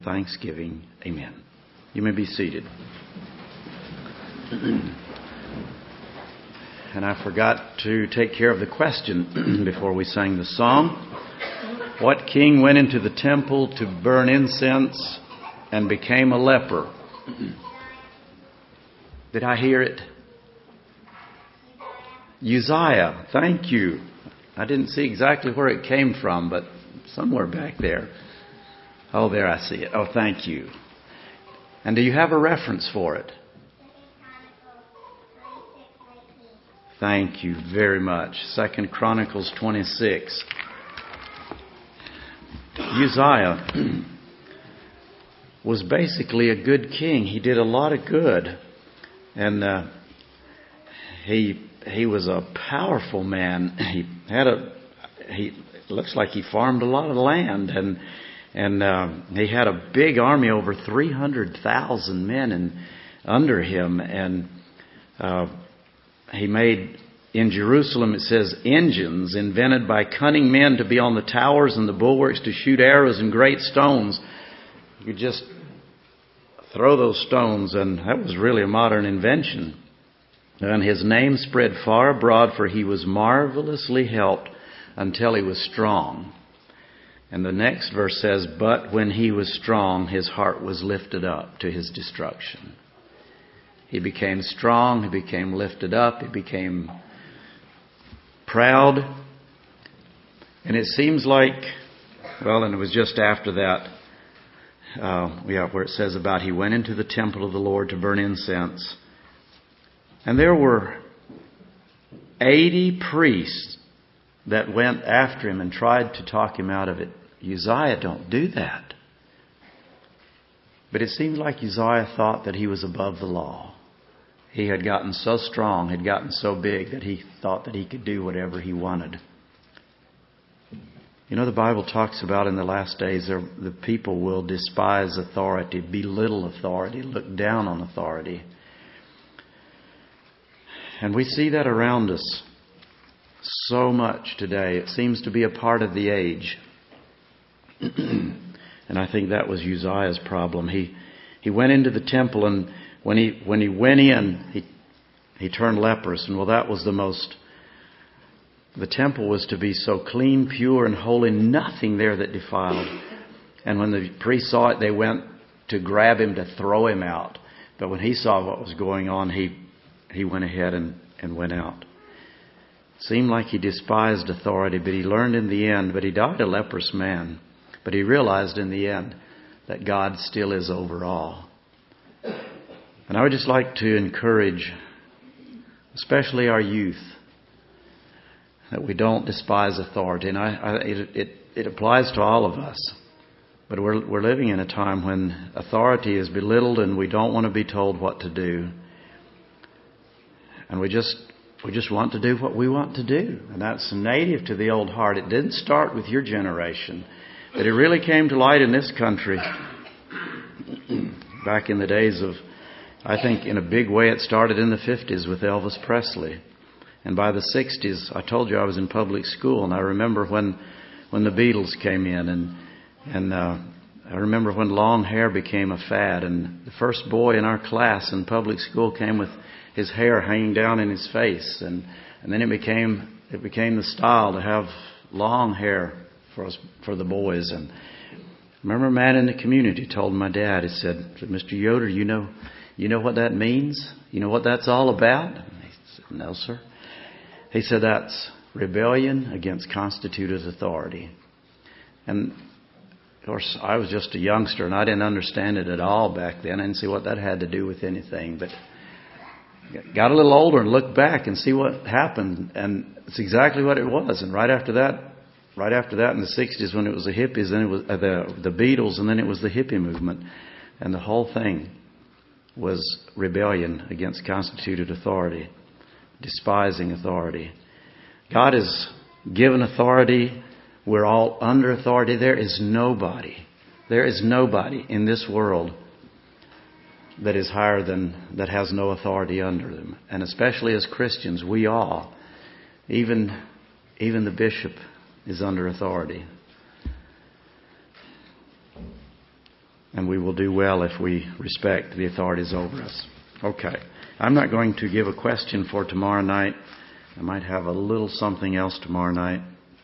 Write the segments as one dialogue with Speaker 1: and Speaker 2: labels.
Speaker 1: thanksgiving. Amen. You may be seated. And I forgot to take care of the question before we sang the song. What king went into the temple to burn incense and became a leper? Did I hear it? Uzziah. Thank you. I didn't see exactly where it came from, but somewhere back there. Oh, there I see it. Oh, thank you. And do you have a reference for it? Thank you very much. 2 Chronicles 26. Uzziah was basically a good king. He did a lot of good. And he was a powerful man. He looks like he farmed a lot of land, and he had a big army, over 300,000 men under him, and he made, in Jerusalem it says, engines invented by cunning men to be on the towers and the bulwarks to shoot arrows and great stones. You could just throw those stones, and that was really a modern invention. And his name spread far abroad, for he was marvelously helped until he was strong. And the next verse says, but when he was strong, his heart was lifted up to his destruction. He became strong, he became lifted up, he became proud. And it seems like, well, and it was just after that, where it says about he went into the temple of the Lord to burn incense. And there were 80 priests that went after him and tried to talk him out of it. Uzziah, don't do that. But it seemed like Uzziah thought that he was above the law. He had gotten so strong, had gotten so big, that he thought that he could do whatever he wanted. You know, the Bible talks about in the last days, the people will despise authority, belittle authority, look down on authority. And we see that around us so much today. It seems to be a part of the age. And I think that was Uzziah's problem. He went into the temple, and when he went in, he turned leprous. And well, that was the temple was to be so clean, pure, and holy, nothing there that defiled. And when the priests saw it, they went to grab him to throw him out. But when he saw what was going on, he went ahead and went out. It seemed like he despised authority, but he learned in the end, but he died a leprous man. But he realized in the end that God still is over all. And I would just like to encourage, especially our youth, that we don't despise authority. And it applies to all of us. But we're living in a time when authority is belittled and we don't want to be told what to do. And we just want to do what we want to do. And that's native to the old heart. It didn't start with your generation. But it really came to light in this country back in the days of, I think in a big way it started in the 50s with Elvis Presley. And by the 60s, I told you I was in public school, and I remember when the Beatles came in, and I remember when long hair became a fad, and the first boy in our class in public school came with his hair hanging down in his face, and then it became the style to have long hair for the boys. And I remember a man in the community told my dad, he said, Mr. Yoder, you know what that means? You know what that's all about? And he said, no, sir. He said, that's rebellion against constituted authority. And of course, I was just a youngster and I didn't understand it at all back then. I didn't see what that had to do with anything. But got a little older and looked back and see what happened. And it's exactly what it was. And right after that in the 60s, when it was the hippies, then it was the Beatles, and then it was the hippie movement. And the whole thing was rebellion against constituted authority, despising authority. God has given authority. We're all under authority. There is nobody in this world that is higher than, that has no authority under them. And especially as Christians, we all, even the bishop is under authority. And we will do well if we respect the authorities over us. Okay. I'm not going to give a question for tomorrow night. I might have a little something else tomorrow night.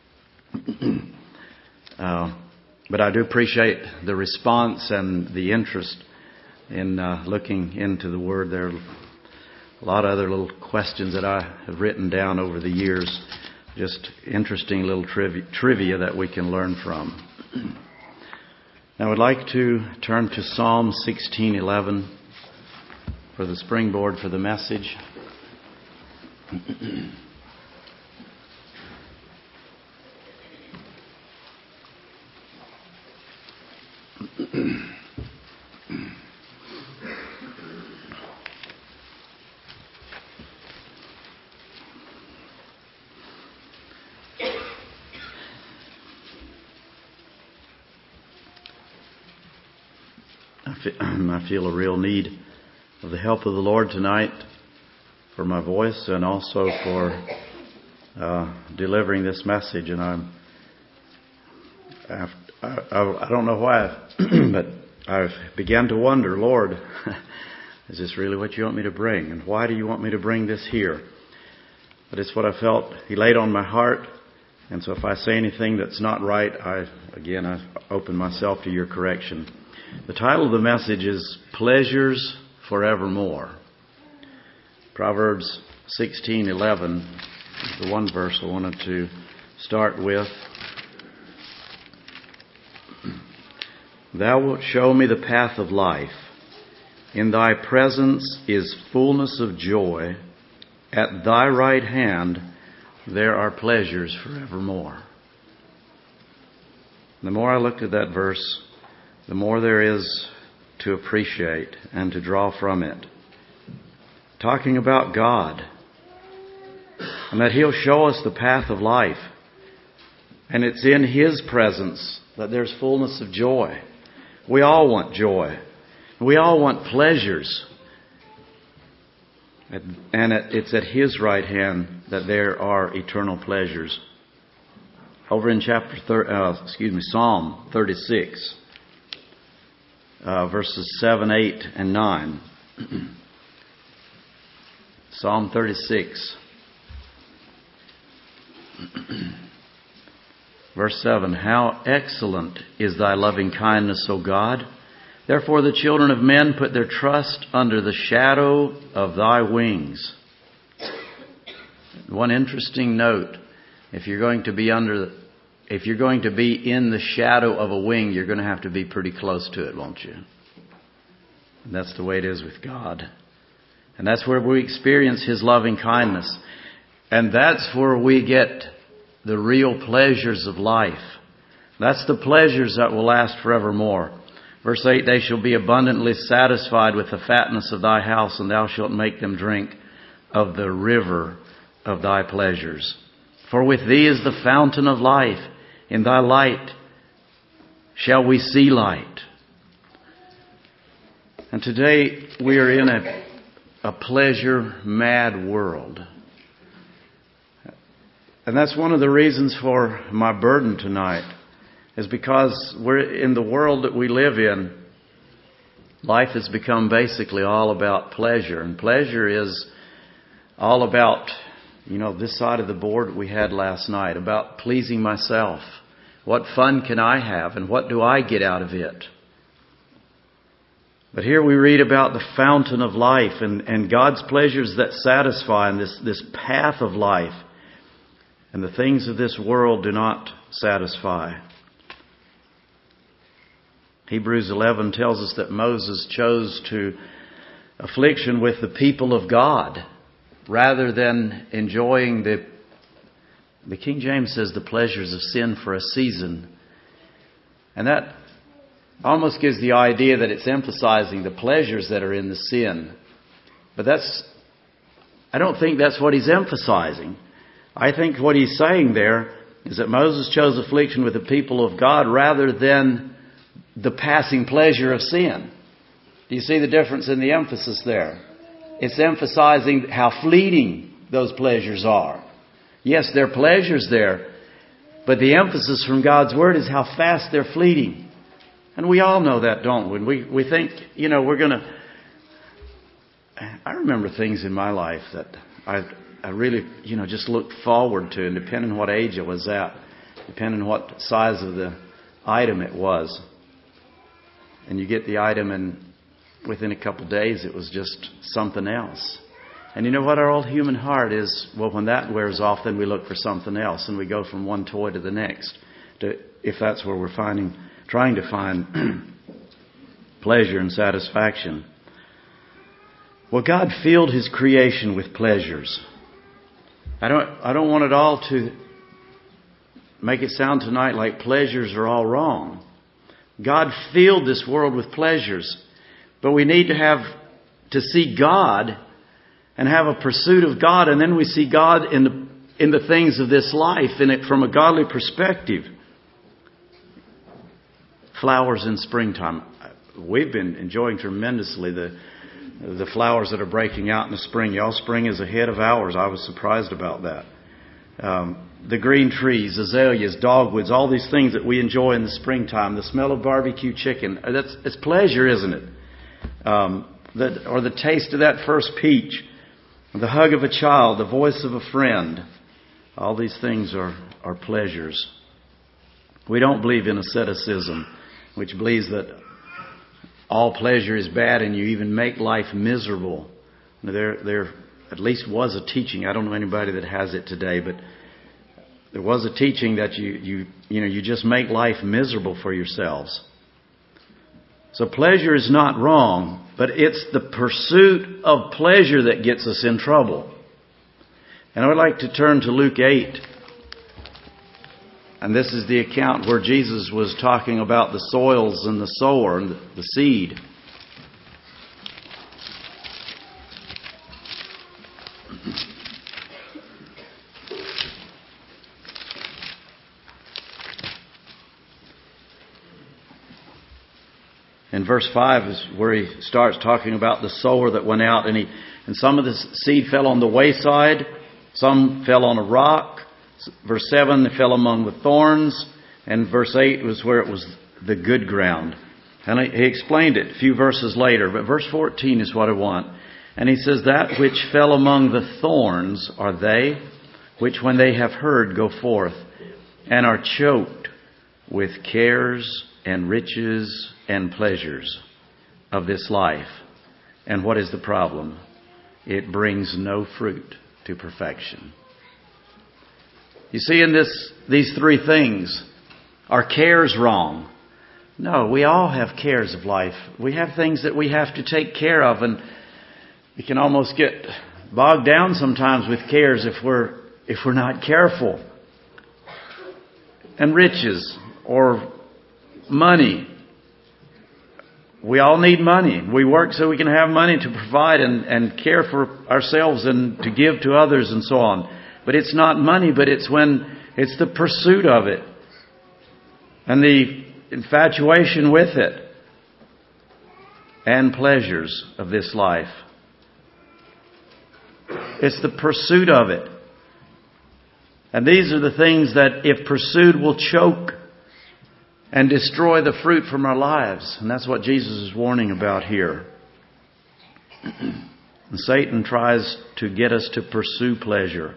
Speaker 1: But I do appreciate the response and the interest in looking into the Word. There are a lot of other little questions that I have written down over the years. Just interesting little trivia that we can learn from. Now I would like to turn to Psalm 16:11 for the springboard for the message. I feel a real need of the help of the Lord tonight for my voice and also for delivering this message. And I don't know why, but I've began to wonder, Lord, is this really what you want me to bring? And why do you want me to bring this here? But it's what I felt He laid on my heart. And so if I say anything that's not right, I open myself to your correction. The title of the message is Pleasures Forevermore. Proverbs 16:11 is the one verse I wanted to start with. Thou wilt show me the path of life. In thy presence is fullness of joy. At thy right hand there are pleasures forevermore. The more I looked at that verse, the more there is to appreciate and to draw from it. Talking about God, and that He'll show us the path of life. And it's in His presence that there's fullness of joy. We all want joy. We all want pleasures. And it's at His right hand that there are eternal pleasures. Over in Psalm 36. Verses 7, 8, and 9. Psalm 36. Verse 7. How excellent is thy loving kindness, O God! Therefore the children of men put their trust under the shadow of thy wings. One interesting note. If you're going to be in the shadow of a wing, you're going to have to be pretty close to it, won't you? And that's the way it is with God. And that's where we experience His loving kindness. And that's where we get the real pleasures of life. That's the pleasures that will last forevermore. Verse 8, they shall be abundantly satisfied with the fatness of thy house, and thou shalt make them drink of the river of thy pleasures. For with thee is the fountain of life. In thy light shall we see light. And today we are in a pleasure-mad world. And that's one of the reasons for my burden tonight, is because we're in the world that we live in. Life has become basically all about pleasure. And pleasure is all about, this side of the board we had last night, about pleasing myself. What fun can I have, and what do I get out of it? But here we read about the fountain of life and God's pleasures that satisfy, and this path of life. And the things of this world do not satisfy. Hebrews 11 tells us that Moses chose to affliction with the people of God rather than enjoying the King James says the pleasures of sin for a season. And that almost gives the idea that it's emphasizing the pleasures that are in the sin. But I don't think that's what he's emphasizing. I think what he's saying there is that Moses chose affliction with the people of God rather than the passing pleasure of sin. Do you see the difference in the emphasis there? It's emphasizing how fleeting those pleasures are. Yes, there are pleasures there, but the emphasis from God's Word is how fast they're fleeting. And we all know that, don't we? We think, we're going to... I remember things in my life that I really, just looked forward to, and depending on what age I was at, depending on what size of the item it was. And you get the item, and within a couple of days, it was just something else. And you know what our old human heart is? Well, when that wears off, then we look for something else, and we go from one toy to the next, if that's where we're trying to find pleasure and satisfaction. Well, God filled His creation with pleasures. I don't want it all to make it sound tonight like pleasures are all wrong. God filled this world with pleasures, but we need to see God and have a pursuit of God, and then we see God in the things of this life, in it from a godly perspective. Flowers in springtime. We've been enjoying tremendously the flowers that are breaking out in the spring. Y'all's spring is ahead of ours. I was surprised about that. The green trees, azaleas, dogwoods, all these things that we enjoy in the springtime. The smell of barbecue chicken. It's pleasure, isn't it? Or the taste of that first peach. The hug of a child. The voice of a friend. All these things are pleasures. We don't believe in asceticism, which believes that all pleasure is bad and you even make life miserable. There at least was a teaching. I don't know anybody that has it today, but there was a teaching that you just make life miserable for yourselves. So pleasure is not wrong, but it's the pursuit of pleasure that gets us in trouble. And I would like to turn to Luke 8. And this is the account where Jesus was talking about the soils and the sower and the seed. In verse 5 is where he starts talking about the sower that went out, and some of the seed fell on the wayside, some fell on a rock. Verse 7, they fell among the thorns. And verse 8 was where it was the good ground. And he explained it a few verses later. But verse 14 is what I want. And he says, that which fell among the thorns are they, which when they have heard go forth, and are choked with cares and riches and pleasures of this life. And what is the problem? It brings no fruit to perfection. You see, in these three things, are cares wrong? No, we all have cares of life. We have things that we have to take care of, and we can almost get bogged down sometimes with cares if we're not careful. And riches or money. We all need money. We work so we can have money to provide and care for ourselves and to give to others and so on. But it's not money, but it's the pursuit of it and the infatuation with it and pleasures of this life. It's the pursuit of it. And these are the things that, if pursued, will choke and destroy the fruit from our lives. And that's what Jesus is warning about here. And Satan tries to get us to pursue pleasure.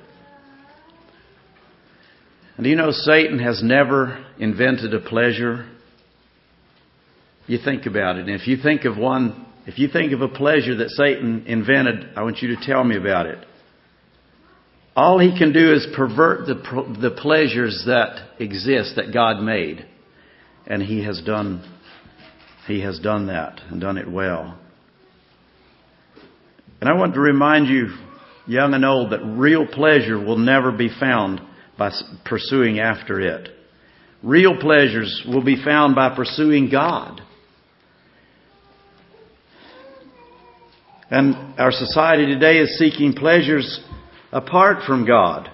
Speaker 1: And do you know Satan has never invented a pleasure? You think about it. And if you think of a pleasure that Satan invented, I want you to tell me about it. All he can do is pervert the pleasures that exist, that God made. And he has done that and done it well. And I want to remind you, young and old, that real pleasure will never be found by pursuing after it. Real pleasures will be found by pursuing God. And our society today is seeking pleasures apart from God.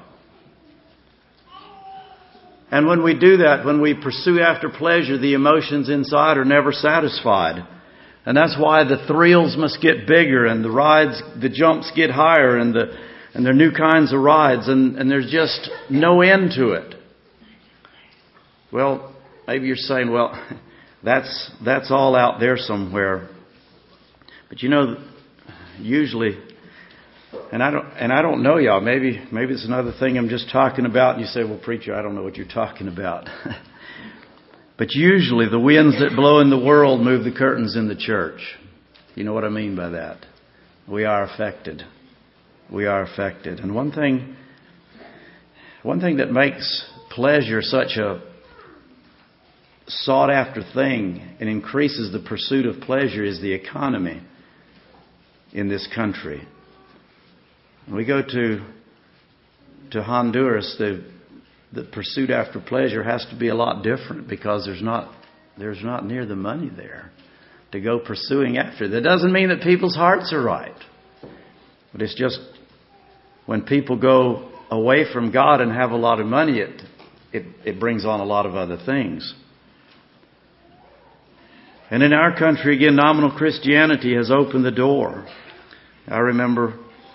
Speaker 1: And when we do that, when we pursue after pleasure, the emotions inside are never satisfied. And that's why the thrills must get bigger and the jumps get higher and there are new kinds of rides and there's just no end to it. Well, maybe you're saying, well, That's all out there somewhere. But usually, and I don't know y'all. Maybe it's another thing I'm just talking about. And you say, well, preacher, I don't know what you're talking about. But usually the winds that blow in the world move the curtains in the church. You know what I mean by that? We are affected. We are affected. And one thing that makes pleasure such a sought after thing and increases the pursuit of pleasure is the economy in this country. When we go to Honduras, the pursuit after pleasure has to be a lot different because there's not near the money there to go pursuing after. That doesn't mean that people's hearts are right. But it's just when people go away from God and have a lot of money, it brings on a lot of other things. And in our country, again, nominal Christianity has opened the door. I remember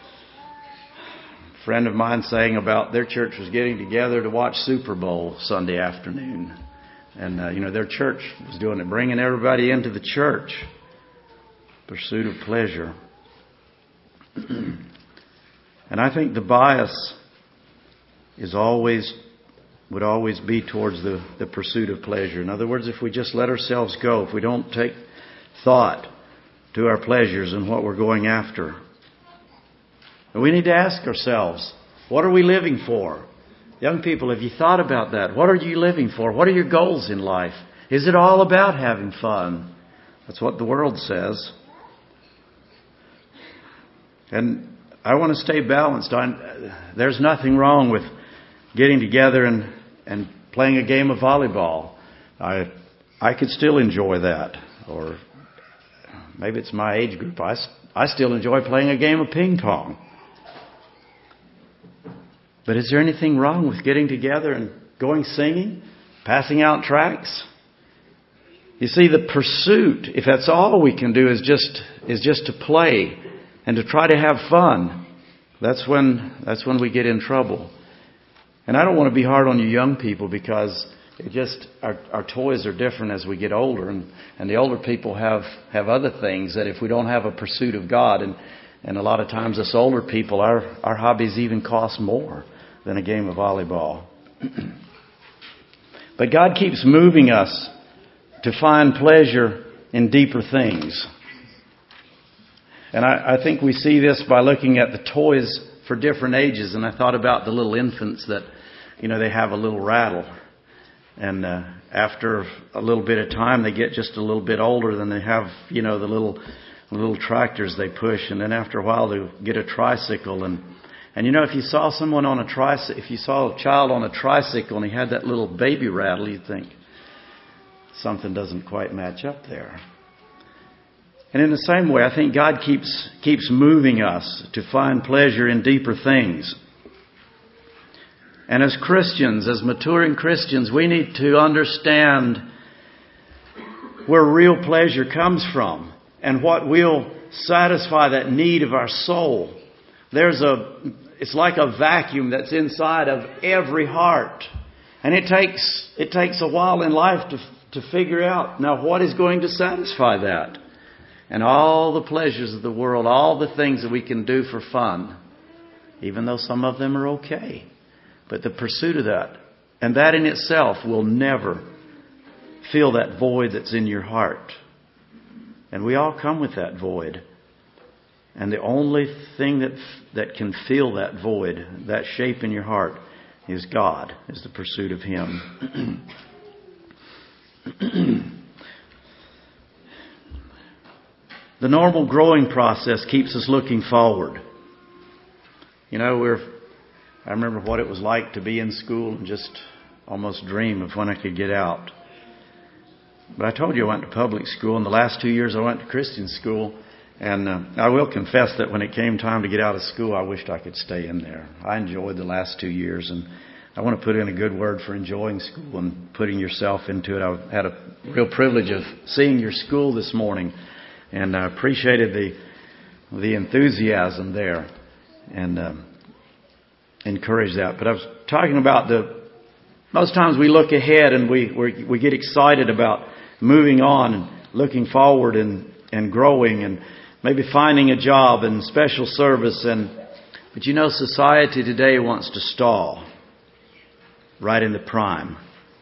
Speaker 1: a friend of mine saying about their church was getting together to watch Super Bowl Sunday afternoon. And, their church was doing it, bringing everybody into the church. Pursuit of pleasure. And I think the bias would always be towards the pursuit of pleasure. In other words, if we just let ourselves go, if we don't take thought to our pleasures and what we're going after. And we need to ask ourselves, what are we living for? Young people, have you thought about that? What are you living for? What are your goals in life? Is it all about having fun? That's what the world says. And I want to stay balanced. There's nothing wrong with getting together and playing a game of volleyball. I could still enjoy that. Or maybe it's my age group. I still enjoy playing a game of ping pong. But is there anything wrong with getting together and going singing, passing out tracts? You see, the pursuit, if that's all we can do is just to play and to try to have fun, that's when we get in trouble. And I don't want to be hard on you young people because our toys are different as we get older, and the older people have other things that if we don't have a pursuit of God, and a lot of times us older people, our hobbies even cost more than a game of volleyball. But God keeps moving us to find pleasure in deeper things. And I think we see this by looking at the toys for different ages. And I thought about the little infants that, they have a little rattle. And after a little bit of time, they get just a little bit older. Then they have, the little tractors they push. And then after a while, they get a tricycle. And if you saw if you saw a child on a tricycle and he had that little baby rattle, you'd think something doesn't quite match up there. And in the same way, I think God keeps moving us to find pleasure in deeper things. And as Christians, as maturing Christians, we need to understand where real pleasure comes from and what will satisfy that need of our soul. It's like a vacuum that's inside of every heart. And it takes a while in life to figure out, now what is going to satisfy that? And all the pleasures of the world, all the things that we can do for fun, even though some of them are okay. But the pursuit of that, and that in itself will never fill that void that's in your heart. And we all come with that void. And the only thing that can fill that void, that shape in your heart, is God, is the pursuit of Him. The normal growing process keeps us looking forward. I remember what it was like to be in school and just almost dream of when I could get out. But I told you I went to public school, and the last 2 years I went to Christian school. And I will confess that when it came time to get out of school, I wished I could stay in there. I enjoyed the last 2 years, and I want to put in a good word for enjoying school and putting yourself into it. I had a real privilege of seeing your school this morning, and I appreciated the enthusiasm there and encouraged that. But I was talking about most times we look ahead and we get excited about moving on and looking forward and growing and maybe finding a job and special service. But you know, society today wants to stall right in the prime.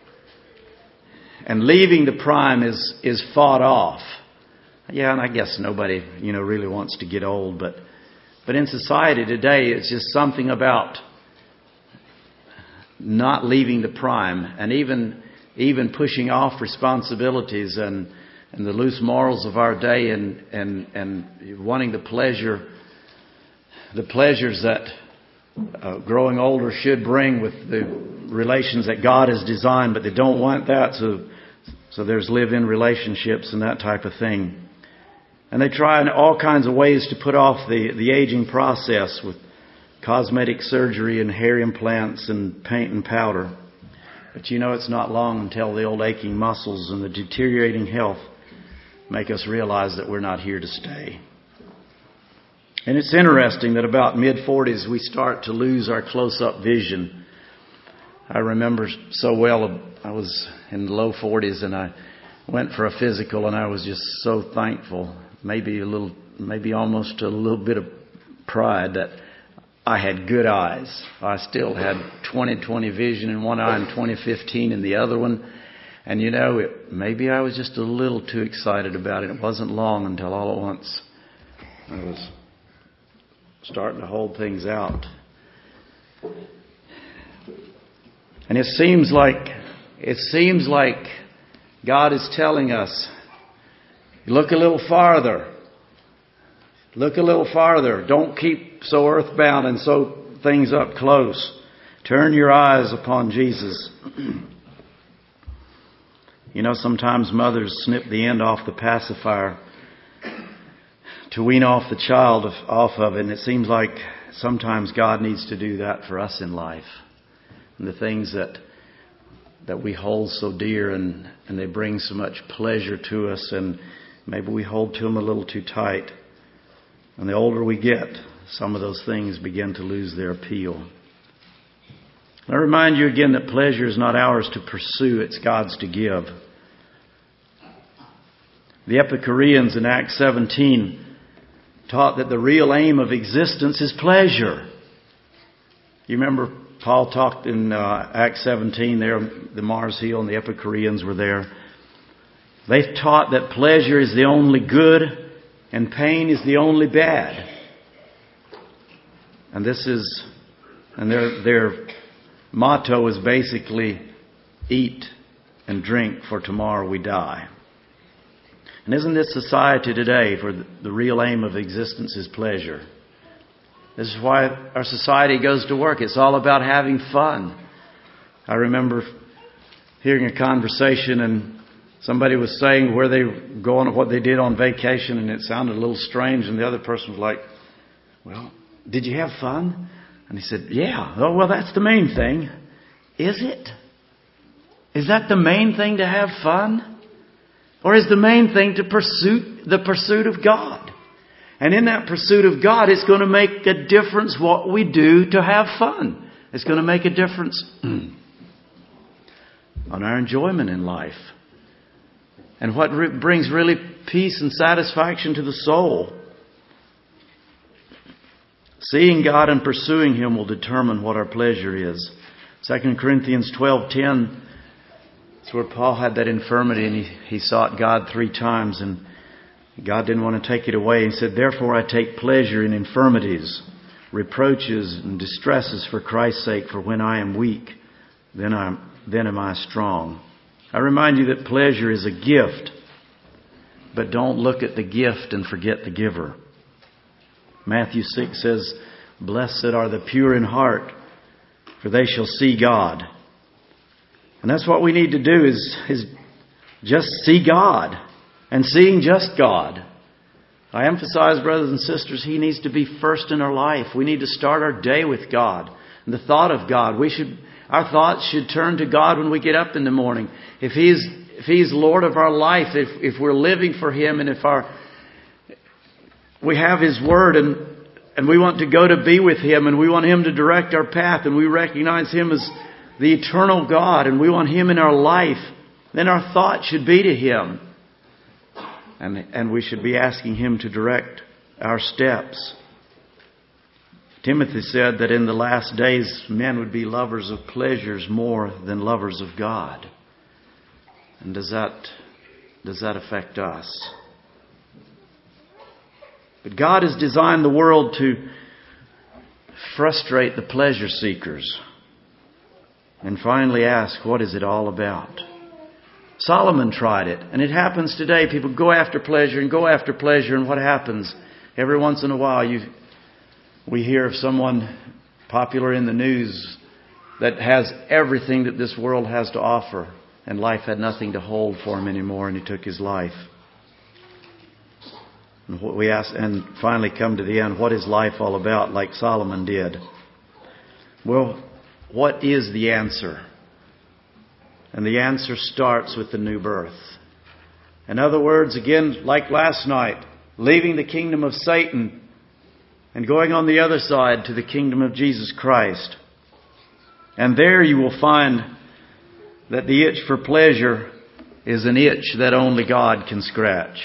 Speaker 1: And leaving the prime is fought off. Yeah, and I guess nobody, really wants to get old, but in society today, it's just something about not leaving the prime and even pushing off responsibilities and the loose morals of our day and wanting the pleasures that growing older should bring with the relations that God has designed, but they don't want that, so there's live-in relationships and that type of thing. And they try in all kinds of ways to put off the aging process with cosmetic surgery and hair implants and paint and powder. But it's not long until the old aching muscles and the deteriorating health make us realize that we're not here to stay. And it's interesting that about mid-40s we start to lose our close-up vision. I remember so well, I was in the low 40s and I went for a physical and I was just so thankful, maybe almost a little bit of pride that I had good eyes. I still had 20/20 vision in one eye and 20/15 in the other one. And maybe I was just a little too excited about it. It wasn't long until all at once I was starting to hold things out. And it seems like God is telling us, look a little farther. Look a little farther. Don't keep so earthbound and so things up close. Turn your eyes upon Jesus. Sometimes mothers snip the end off the pacifier to wean off the child off of it. And it seems like sometimes God needs to do that for us in life. And the things that we hold so dear and they bring so much pleasure to us, and maybe we hold to them a little too tight. And the older we get, some of those things begin to lose their appeal. I remind you again that pleasure is not ours to pursue, it's God's to give. The Epicureans in Acts 17 taught that the real aim of existence is pleasure. You remember Paul talked in Acts 17 there, the Mars Hill and the Epicureans were there. They taught that pleasure is the only good and pain is the only bad. And their motto is basically eat and drink, for tomorrow we die. And isn't this society today for the real aim of existence is pleasure? This is why our society goes to work. It's all about having fun. I remember hearing a conversation and somebody was saying where they were going, what they did on vacation, and it sounded a little strange. And the other person was like, well, did you have fun? And he said, yeah. Oh, well, that's the main thing. Is it? Is that the main thing, to have fun? Or is the main thing the pursuit of God? And in that pursuit of God, it's going to make a difference what we do to have fun. It's going to make a difference on our enjoyment in life. And what brings really peace and satisfaction to the soul. Seeing God and pursuing Him will determine what our pleasure is. 2 Corinthians 12:10, it's where Paul had that infirmity and he sought God 3 times and God didn't want to take it away. He said, therefore I take pleasure in infirmities, reproaches and distresses for Christ's sake, for when I am weak, then am I strong. I remind you that pleasure is a gift, but don't look at the gift and forget the giver. Matthew 6 says, blessed are the pure in heart, for they shall see God. And that's what we need to do is just see God. And seeing just God. I emphasize, brothers and sisters, He needs to be first in our life. We need to start our day with God. And the thought of God. Our thoughts should turn to God when we get up in the morning. If He's Lord of our life, if we're living for Him, and we have His Word and we want to go to be with Him, and we want Him to direct our path, and we recognize Him as the eternal God, and we want Him in our life, then our thought should be to Him. And we should be asking Him to direct our steps. Timothy said that in the last days men would be lovers of pleasures more than lovers of God. And does that affect us? But God has designed the world to frustrate the pleasure seekers and finally ask, what is it all about? Solomon tried it, and it happens today. People go after pleasure, and what happens? Every once in a while we hear of someone popular in the news that has everything that this world has to offer, and life had nothing to hold for him anymore, and he took his life. And what we ask, and finally come to the end, what is life all about, like Solomon did? Well, what is the answer? And the answer starts with the new birth. In other words, again, like last night, leaving the kingdom of Satan and going on the other side to the kingdom of Jesus Christ. And there you will find that the itch for pleasure is an itch that only God can scratch.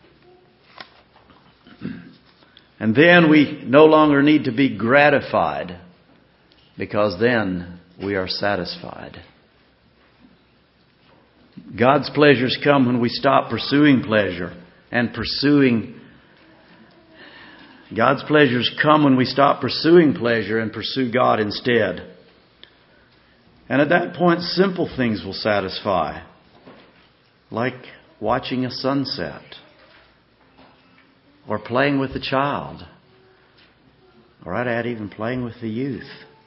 Speaker 1: And then we no longer need to be gratified, because then we are satisfied. God's pleasures come when we stop pursuing pleasure and God's pleasures come when we stop pursuing pleasure and pursue God instead. And at that point, simple things will satisfy, like watching a sunset, or playing with a child, or I'd add even playing with the youth.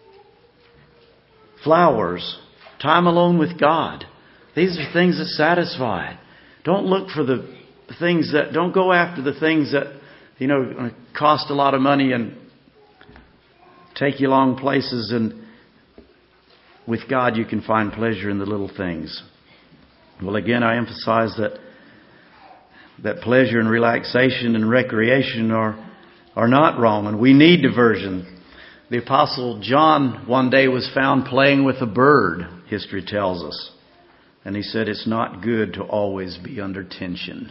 Speaker 1: Flowers, time alone with God. These are things that satisfy. Don't look for the things don't go after the things that, cost a lot of money and take you long places. And with God, you can find pleasure in the little things. Well, again, I emphasize that pleasure and relaxation and recreation are not wrong, and we need diversion. The Apostle John one day was found playing with a bird, history tells us. And he said it's not good to always be under tension.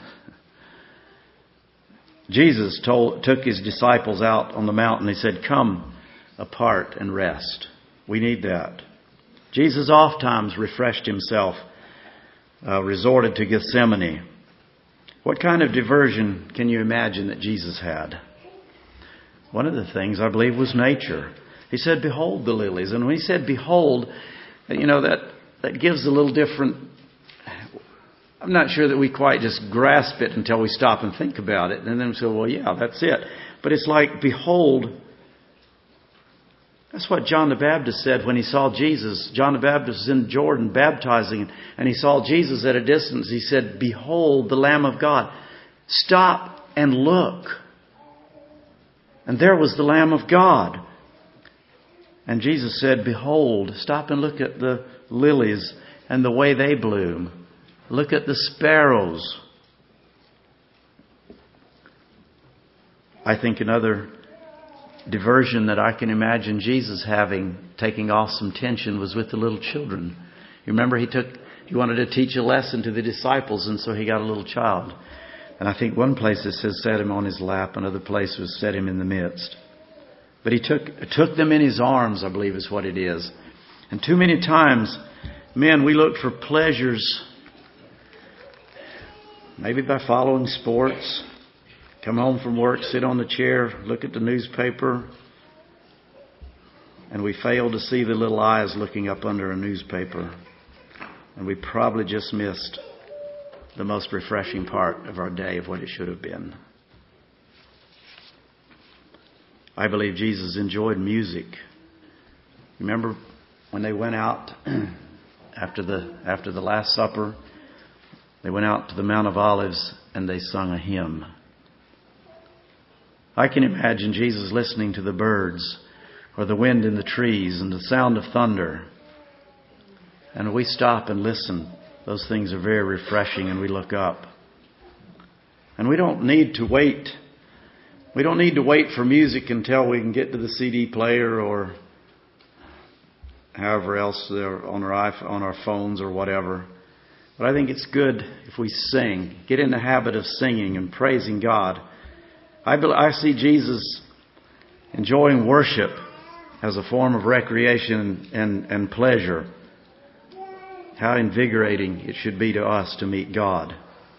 Speaker 1: Jesus took his disciples out on the mountain. He said, come apart and rest. We need that. Jesus oftentimes refreshed himself, resorted to Gethsemane. What kind of diversion can you imagine that Jesus had? One of the things, I believe, was nature. He said, behold the lilies. And when he said behold, that gives a little different. I'm not sure that we quite just grasp it until we stop and think about it. And then we say, well, yeah, that's it. But it's like, behold. That's what John the Baptist said when he saw Jesus. John the Baptist was in Jordan baptizing, and he saw Jesus at a distance. He said, behold the Lamb of God. Stop and look. And there was the Lamb of God. And Jesus said, behold, stop and look at the lilies and the way they bloom. Look at the sparrows. I think another diversion that I can imagine Jesus taking off some tension, was with the little children. You remember he wanted to teach a lesson to the disciples, and so he got a little child. And I think one place it says set him on his lap, another place was set him in the midst. But he took them in his arms, I believe is what it is. And too many times, men, we look for pleasures, maybe by following sports, come home from work, sit on the chair, look at the newspaper, and we fail to see the little eyes looking up under a newspaper. And we probably just missed the most refreshing part of our day, of what it should have been. I believe Jesus enjoyed music. Remember when they went out after the Last Supper? They went out to the Mount of Olives and they sung a hymn. I can imagine Jesus listening to the birds, or the wind in the trees, and the sound of thunder. And we stop and listen. Those things are very refreshing, and we look up. And we don't need to wait. We don't need to wait for music until we can get to the CD player, or however else on our phones or whatever. But I think it's good if we sing. Get in the habit of singing and praising God. I see Jesus enjoying worship as a form of recreation and pleasure. How invigorating it should be to us to meet God.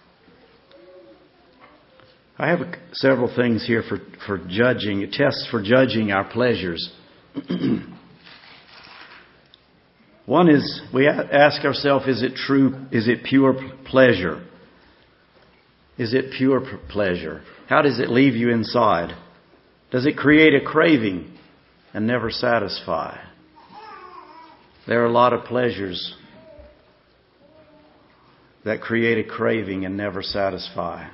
Speaker 1: I have several things here for judging, tests for judging our pleasures. One is, we ask ourselves, is it true? Is it pure pleasure? Is it pure pleasure? How does it leave you inside? Does it create a craving and never satisfy? There are a lot of pleasures that create a craving and never satisfy.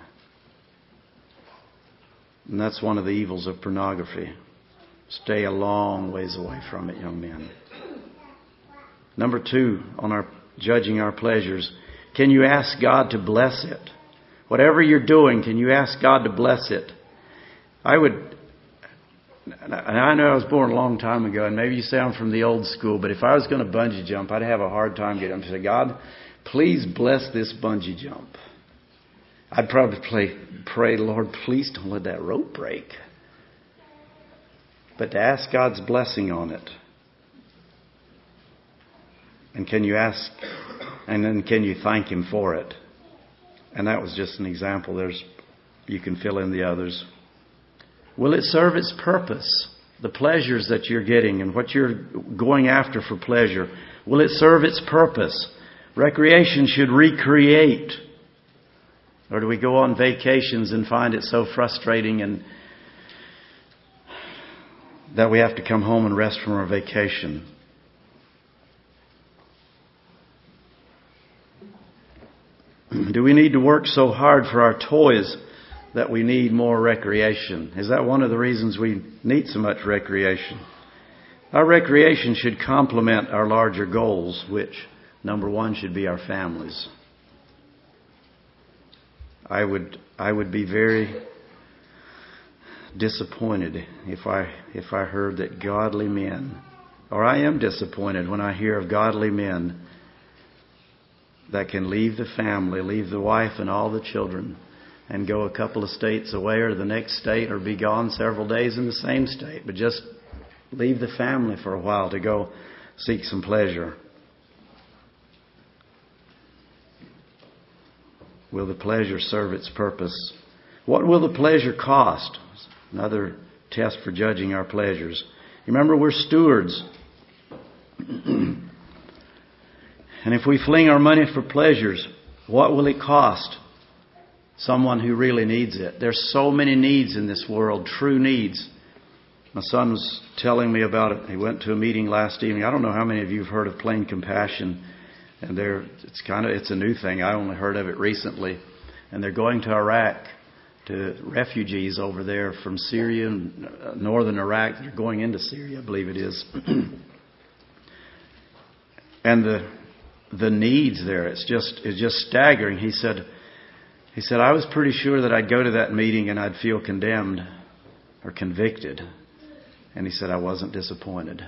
Speaker 1: And that's one of the evils of pornography. Stay a long ways away from it, young men. Number 2, on our judging our pleasures, can you ask God to bless it? Whatever you're doing, can you ask God to bless it? I know I was born a long time ago, and maybe you say I'm from the old school, but if I was going to bungee jump, I'd have a hard time getting up and say, God, please bless this bungee jump. I'd probably pray, Lord, please don't let that rope break. But to ask God's blessing on it. And can you ask, and then can you thank Him for it? And that was just an example. You can fill in the others. Will it serve its purpose? The pleasures that you're getting and what you're going after for pleasure. Will it serve its purpose? Recreation should recreate. Or do we go on vacations and find it so frustrating and that we have to come home and rest from our vacation? Do we need to work so hard for our toys that we need more recreation? Is that one of the reasons we need so much recreation? Our recreation should complement our larger goals, which, number 1, should be our families. I would be very disappointed if I heard that godly men, or I am disappointed when I hear of godly men that can leave the family, leave the wife and all the children, and go a couple of states away or the next state, or be gone several days in the same state, but just leave the family for a while to go seek some pleasure. Will the pleasure serve its purpose? What will the pleasure cost? Another test for judging our pleasures. Remember, we're stewards. And if we fling our money for pleasures, what will it cost someone who really needs it? There's so many needs in this world, true needs. My son was telling me about it. He went to a meeting last evening. I don't know how many of you have heard of Plain Compassion. And it's a new thing. I only heard of it recently. And they're going to Iraq, to refugees over there from Syria and northern Iraq. They're going into Syria, I believe it is. And the needs there, it's just staggering. He said, I was pretty sure that I'd go to that meeting and I'd feel condemned or convicted. And he said, I wasn't disappointed.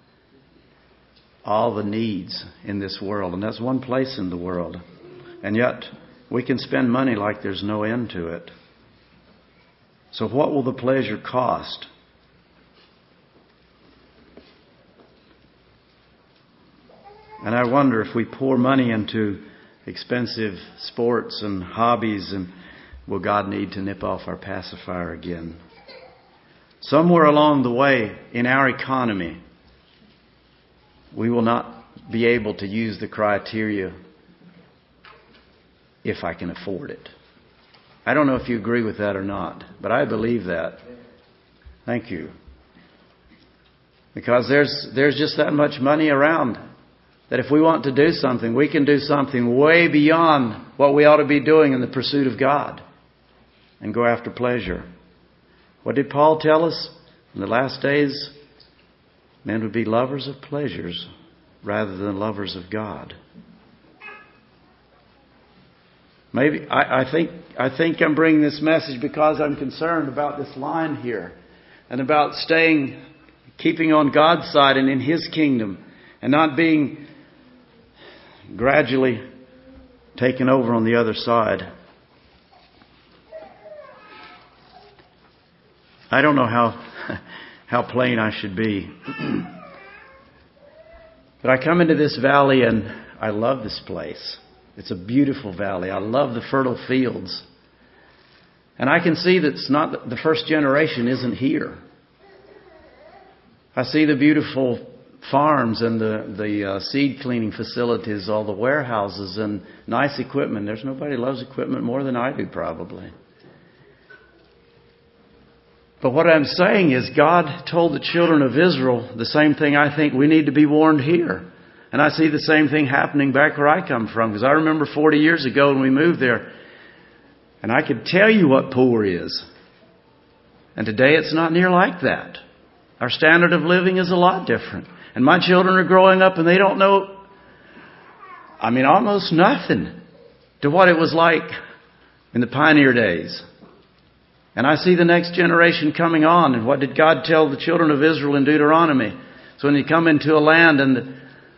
Speaker 1: All the needs in this world, and that's one place in the world. And yet, we can spend money like there's no end to it. So what will the pleasure cost? And I wonder if we pour money into expensive sports and hobbies, and will God need to nip off our pacifier again? Somewhere along the way in our economy, we will not be able to use the criteria, if I can afford it. I don't know if you agree with that or not, but I believe that. Thank you. Because there's just that much money around that if we want to do something, we can do something way beyond what we ought to be doing in the pursuit of God and go after pleasure. What did Paul tell us? In the last days, men would be lovers of pleasures rather than lovers of God. Maybe I think I'm bringing this message because I'm concerned about this line here and about keeping on God's side and in His kingdom and not being gradually taken over on the other side. I don't know how plain I should be. But I come into this valley and I love this place. It's a beautiful valley. I love the fertile fields. And I can see that it's not the first generation isn't here. I see the beautiful farms and the seed cleaning facilities, all the warehouses and nice equipment. There's nobody loves equipment more than I do, probably. But what I'm saying is God told the children of Israel the same thing I think we need to be warned here. And I see the same thing happening back where I come from. Because I remember 40 years ago when we moved there, and I could tell you what poor is. And today it's not near like that. Our standard of living is a lot different. And my children are growing up and they don't know, almost nothing to what it was like in the pioneer days. And I see the next generation coming on. And what did God tell the children of Israel in Deuteronomy? So when you come into a land and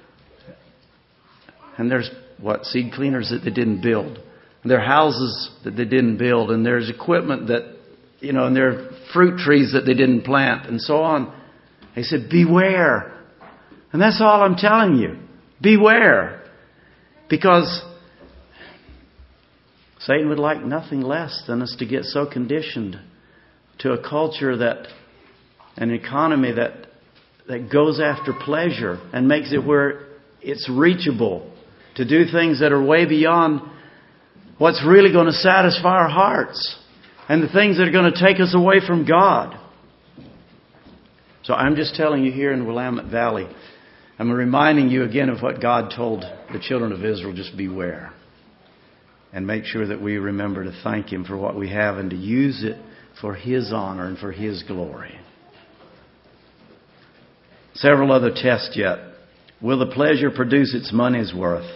Speaker 1: there's seed cleaners that they didn't build. And there are houses that they didn't build. And there's equipment that, and there are fruit trees that they didn't plant and so on. He said, beware. And that's all I'm telling you. Beware. Because Satan would like nothing less than us to get so conditioned to a culture an economy that goes after pleasure and makes it where it's reachable to do things that are way beyond what's really going to satisfy our hearts and the things that are going to take us away from God. So I'm just telling you here in Willamette Valley, I'm reminding you again of what God told the children of Israel. Just beware. And make sure that we remember to thank Him for what we have and to use it for His honor and for His glory. Several other tests yet. Will the pleasure produce its money's worth?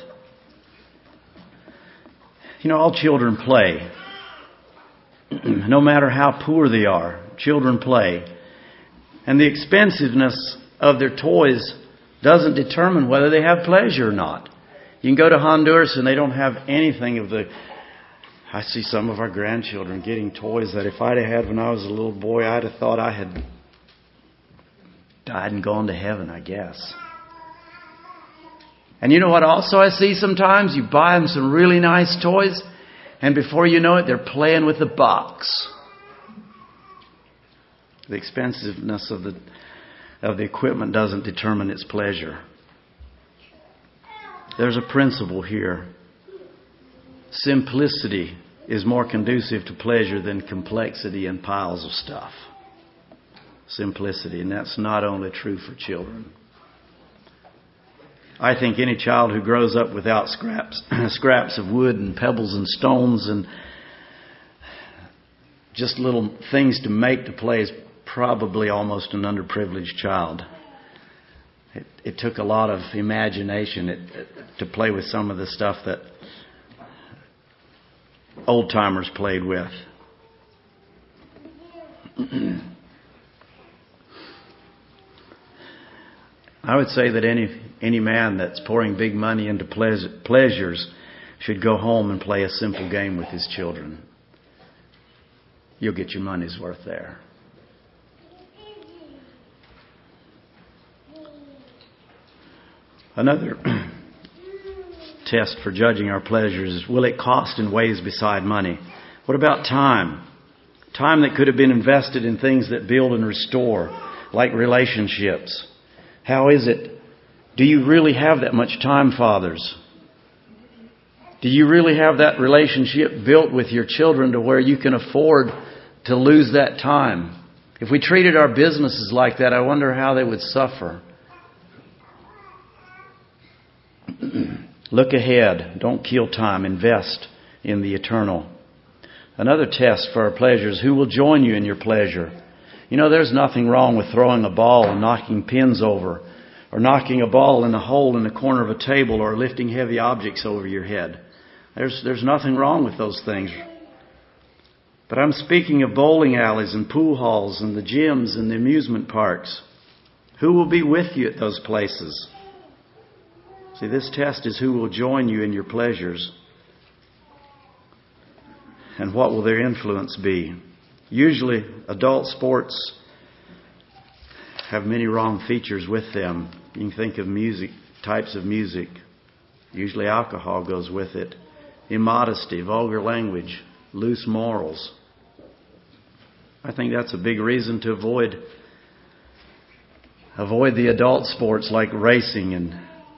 Speaker 1: All children play. No matter how poor they are, children play. And the expensiveness of their toys doesn't determine whether they have pleasure or not. You can go to Honduras and they don't have anything of I see some of our grandchildren getting toys that if I'd have had when I was a little boy, I'd have thought I had died and gone to heaven, I guess. And you know what also I see sometimes? You buy them some really nice toys and before you know it, they're playing with the box. The expensiveness of the equipment doesn't determine its pleasure. There's a principle here. Simplicity is more conducive to pleasure than complexity and piles of stuff. Simplicity, and that's not only true for children. I think any child who grows up without scraps of wood and pebbles and stones and just little things to make to play is probably almost an underprivileged child. It took a lot of imagination to play with some of the stuff that old timers played with. I would say that any man that's pouring big money into pleasures should go home and play a simple game with his children. You'll get your money's worth there. Another test for judging our pleasures is, will it cost in ways beside money? What about time? Time that could have been invested in things that build and restore, like relationships. How is it? Do you really have that much time, fathers? Do you really have that relationship built with your children to where you can afford to lose that time? If we treated our businesses like that, I wonder how they would suffer. Look ahead. Don't kill time. Invest in the eternal. Another test for our pleasures. Who will join you in your pleasure? There's nothing wrong with throwing a ball and knocking pins over, or knocking a ball in a hole in the corner of a table, or lifting heavy objects over your head. There's nothing wrong with those things. But I'm speaking of bowling alleys and pool halls and the gyms and the amusement parks. Who will be with you at those places? See, this test is who will join you in your pleasures. And what will their influence be? Usually, adult sports have many wrong features with them. You can think of music, types of music. Usually alcohol goes with it. Immodesty, vulgar language, loose morals. I think that's a big reason to avoid the adult sports like racing and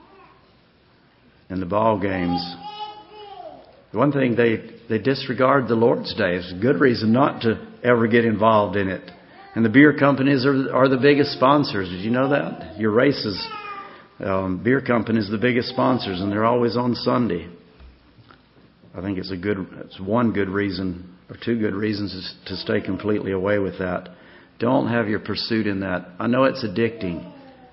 Speaker 1: the ball games. One thing, they disregard the Lord's Day. It's a good reason not to ever get involved in it. And the beer companies are the biggest sponsors. Did you know that? Your races, beer companies are the biggest sponsors, and they're always on Sunday. I think it's one good reason, or two good reasons, is to stay completely away with that. Don't have your pursuit in that. I know it's addicting.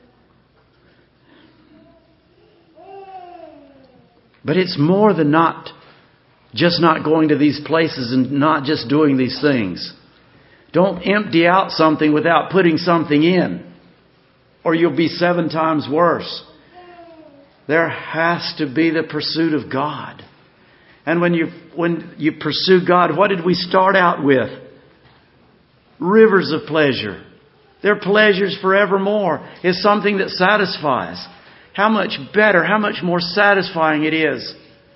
Speaker 1: But it's more than not going to these places and not just doing these things. Don't empty out something without putting something in, or you'll be 7 times worse. There has to be the pursuit of God. And when you pursue God, what did we start out with? Rivers of pleasure. They're pleasures forevermore. It's something that satisfies. How much better, how much more satisfying it is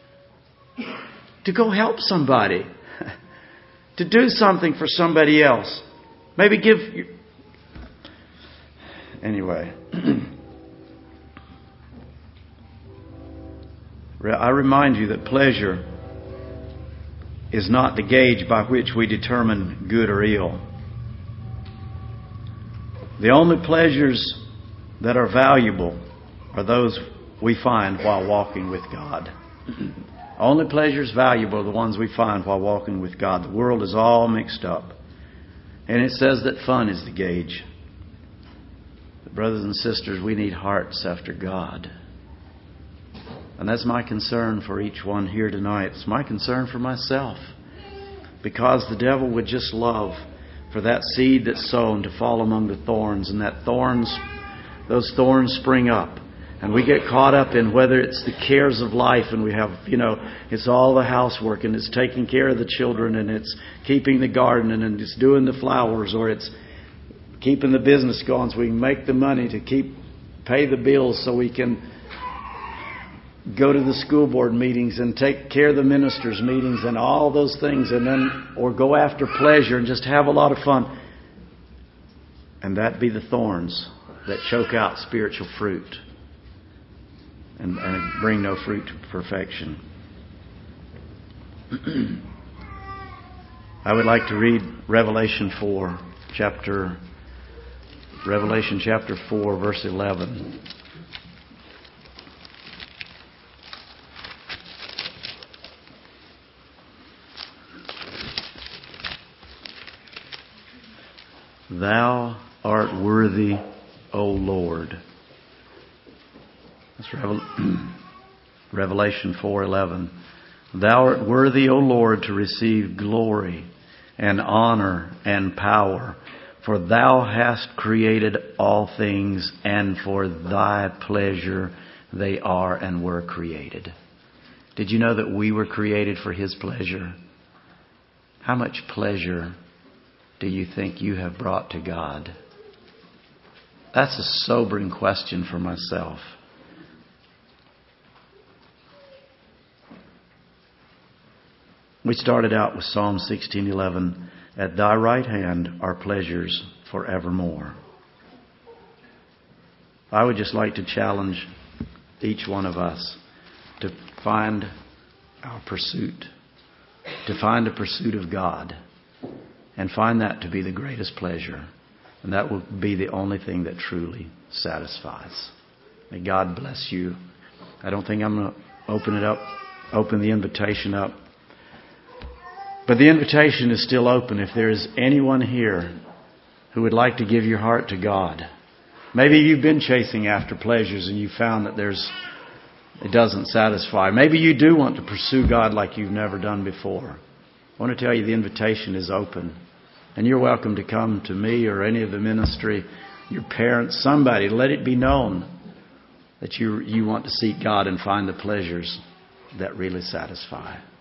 Speaker 1: to go help somebody, to do something for somebody else. Maybe anyway. I remind you that pleasure is not the gauge by which we determine good or ill. The only pleasures that are valuable are those we find while walking with God. Only pleasures valuable are the ones we find while walking with God. The world is all mixed up. And it says that fun is the gauge. But brothers and sisters, we need hearts after God. And that's my concern for each one here tonight. It's my concern for myself. Because the devil would just love for that seed that's sown to fall among the thorns. And those thorns spring up. And we get caught up in whether it's the cares of life, and we have, it's all the housework, and it's taking care of the children, and it's keeping the garden, and it's doing the flowers, or it's keeping the business going so we can make the money to pay the bills so we can go to the school board meetings and take care of the ministers' meetings and all those things, and then, or go after pleasure and just have a lot of fun. And that be the thorns that choke out spiritual fruit. And bring no fruit to perfection. I would like to read Revelation chapter 4, verse 11. Thou art worthy, O Lord. That's Revelation 4:11. Thou art worthy, O Lord, to receive glory and honor and power, for Thou hast created all things, and for Thy pleasure they are and were created. Did you know that we were created for His pleasure? How much pleasure do you think you have brought to God? That's a sobering question for myself. We started out with Psalm 16:11. At Thy right hand are pleasures forevermore. I would just like to challenge each one of us to find our pursuit, to find a pursuit of God, and find that to be the greatest pleasure. And that will be the only thing that truly satisfies. May God bless you. I don't think I'm going to open the invitation up. But the invitation is still open if there is anyone here who would like to give your heart to God. Maybe you've been chasing after pleasures and you found that it doesn't satisfy. Maybe you do want to pursue God like you've never done before. I want to tell you the invitation is open. And you're welcome to come to me or any of the ministry, your parents, somebody. Let it be known that you want to seek God and find the pleasures that really satisfy.